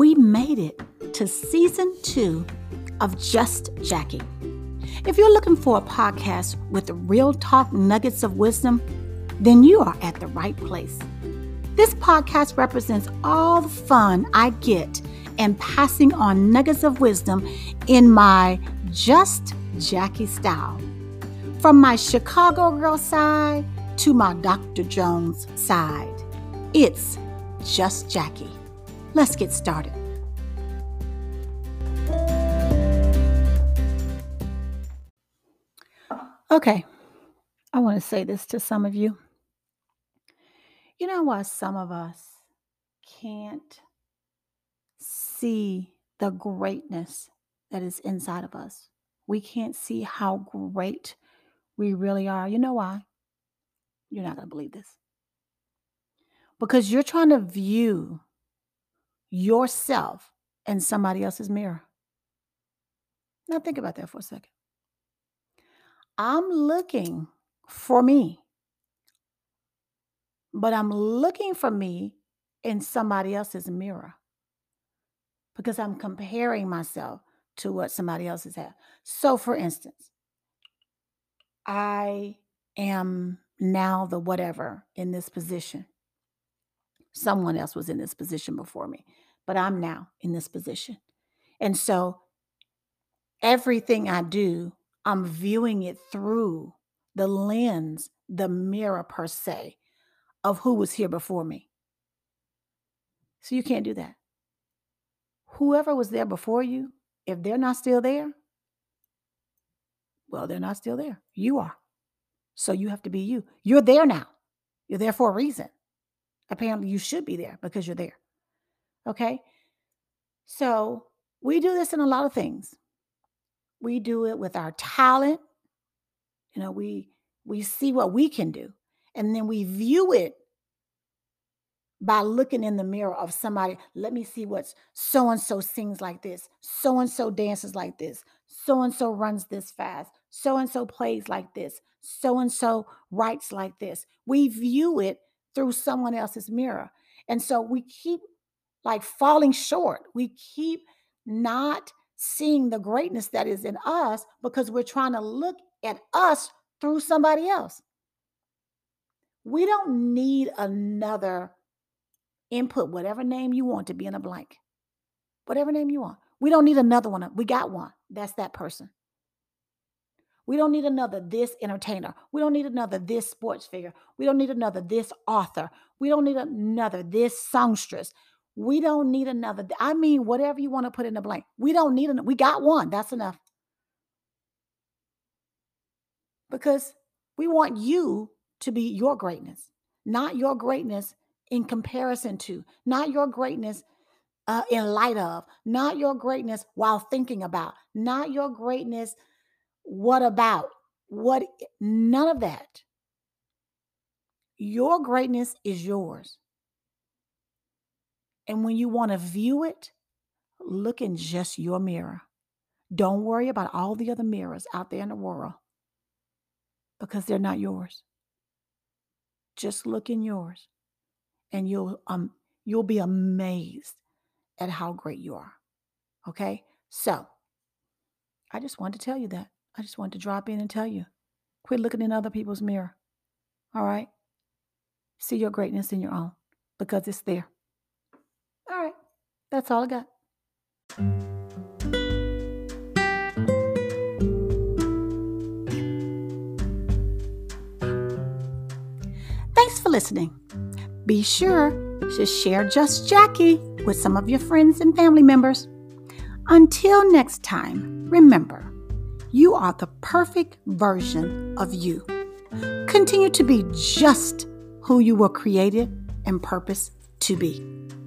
we made it to season 2 of Just Jackie. If you're looking for a podcast with real talk nuggets of wisdom, then you are at the right place. This podcast represents all the fun I get in passing on nuggets of wisdom in my Just Jackie style. From my Chicago girl side to my Dr. Jones side, it's Just Jackie. Let's get started. Okay, I want to say this to some of you. You know why some of us can't see the greatness that is inside of us? We can't see how great we really are. You know why? You're not going to believe this. Because you're trying to view yourself in somebody else's mirror. Now think about that for a second. I'm looking for me, but I'm looking for me in somebody else's mirror because I'm comparing myself to what somebody else has had. So for instance, I am now the whatever in this position. Someone else was in this position before me, but I'm now in this position. And so everything I do, I'm viewing it through the lens, the mirror per se, of who was here before me. So you can't do that. Whoever was there before you, if they're not still there, well, they're not still there. You are. So you have to be you. You're there now. You're there for a reason. Apparently you should be there because you're there. Okay? So we do this in a lot of things. We do it with our talent. You know, we see what we can do. And then we view it by looking in the mirror of somebody. Let me see what so-and-so sings like this. So-and-so dances like this. So-and-so runs this fast. So-and-so plays like this. So-and-so writes like this. We view it through someone else's mirror. And so we keep like falling short. We keep not seeing the greatness that is in us because we're trying to look at us through somebody else. We don't need another input, whatever name you want to be in a blank. Whatever name you want. We don't need another one. We got one. That's that person. We don't need another this entertainer. We don't need another this sports figure. We don't need another this author. We don't need another this songstress. We don't need another. I mean, whatever you want to put in the blank. We don't need another. We got one. That's enough. Because we want you to be your greatness, not your greatness in comparison to, not your greatness in light of, not your greatness while thinking about, not your greatness. What about? What? None of that. Your greatness is yours. And when you want to view it, look in just your mirror. Don't worry about all the other mirrors out there in the world because they're not yours. Just look in yours and you'll be amazed at how great you are. Okay? So, I just wanted to tell you that. I just wanted to drop in and tell you. Quit looking in other people's mirror. All right? See your greatness in your own because it's there. All right. That's all I got. Thanks for listening. Be sure to share Just Jackie with some of your friends and family members. Until next time, remember, you are the perfect version of you. Continue to be just who you were created and purposed to be.